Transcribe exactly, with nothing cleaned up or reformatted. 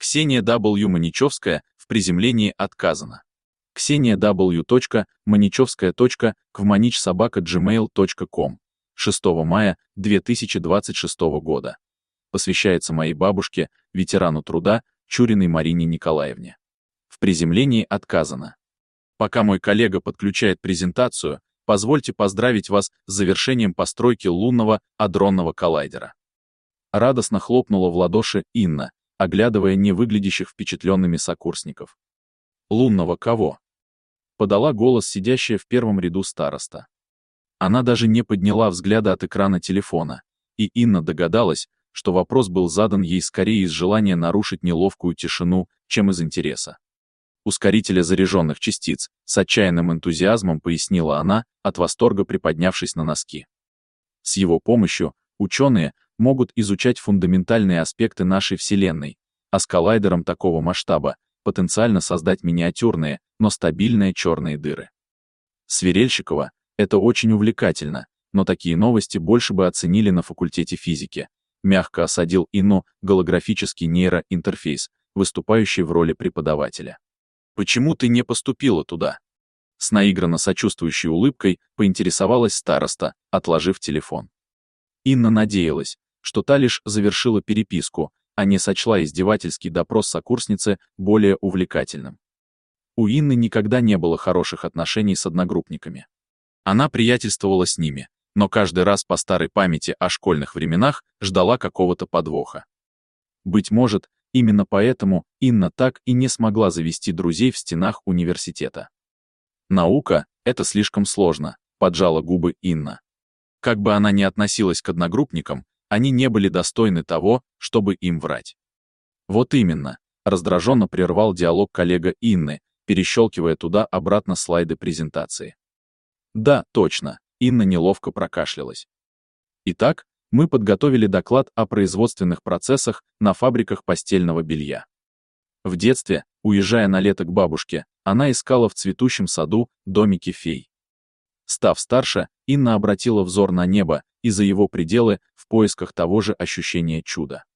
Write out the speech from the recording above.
Ксения дабл ю. Маничевская, в приземлении отказано. Ксения дабл ю. Маничевская. квманич собака джимейл точка ком. шестого мая две тысячи двадцать шестого года. Посвящается моей бабушке, ветерану труда, Чуриной Марине Николаевне. В приземлении отказано. Пока мой коллега подключает презентацию, позвольте поздравить вас с завершением постройки лунного адронного коллайдера. Радостно хлопнула в ладоши Инна, оглядывая не выглядящих впечатленными сокурсников. Лунного кого? Подала голос сидящая в первом ряду староста. Она даже не подняла взгляда от экрана телефона, и Инна догадалась, что вопрос был задан ей скорее из желания нарушить неловкую тишину, чем из интереса. Ускорителя заряженных частиц, с отчаянным энтузиазмом пояснила она, от восторга приподнявшись на носки. С его помощью ученые могут изучать фундаментальные аспекты нашей Вселенной, а с коллайдером такого масштаба потенциально создать миниатюрные, но стабильные черные дыры. Сверельщикова, это очень увлекательно, но такие новости больше бы оценили на факультете физики. Мягко осадил Инну голографический нейроинтерфейс, выступающий в роли преподавателя. «Почему ты не поступила туда?» С наигранно сочувствующей улыбкой поинтересовалась староста, отложив телефон. Инна надеялась, что та лишь завершила переписку, а не сочла издевательский допрос сокурсницы более увлекательным. У Инны никогда не было хороших отношений с одногруппниками. Она приятельствовала с ними, но каждый раз по старой памяти о школьных временах ждала какого-то подвоха. Быть может, именно поэтому Инна так и не смогла завести друзей в стенах университета. «Наука — это слишком сложно», — поджала губы Инна. Как бы она ни относилась к одногруппникам, они не были достойны того, чтобы им врать. «Вот именно», — раздраженно прервал диалог коллега Инны, перещелкивая туда-обратно слайды презентации. «Да, точно», — Инна неловко прокашлялась. «Итак, мы подготовили доклад о производственных процессах на фабриках постельного белья. В детстве, уезжая на лето к бабушке, она искала в цветущем саду домики фей. Став старше, Инна обратила взор на небо и за его пределы в поисках того же ощущения чуда.